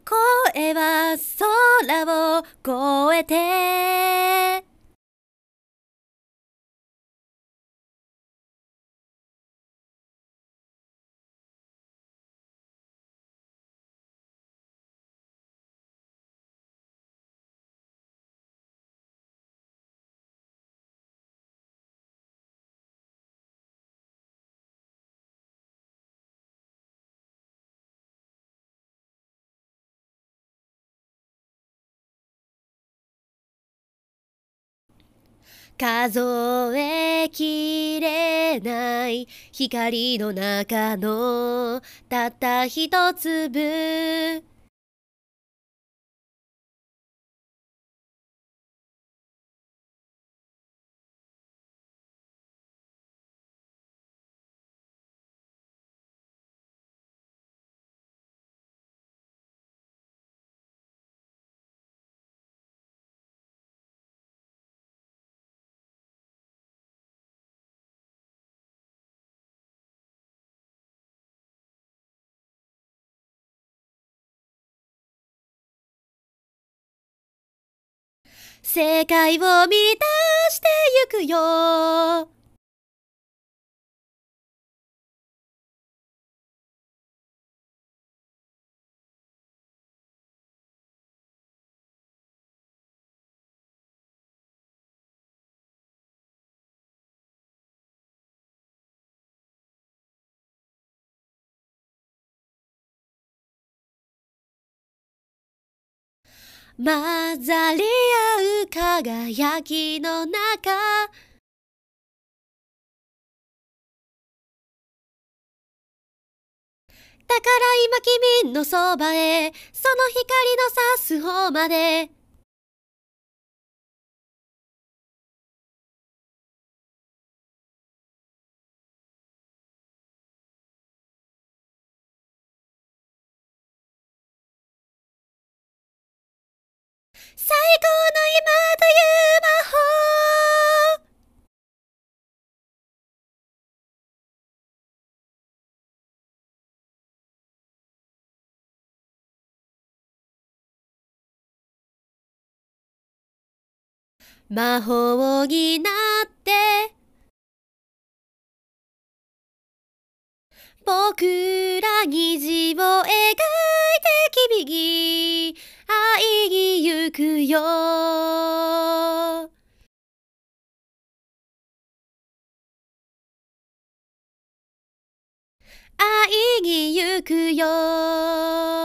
声は空を越えて数えきれない光の中のたった一粒世界を満たしてゆくよ混ざり合う輝きの中だから今君のそばへその光の差す方まで最高の今という魔法魔法になって僕ら虹を描いて君に会いに行くよ会いに行くよ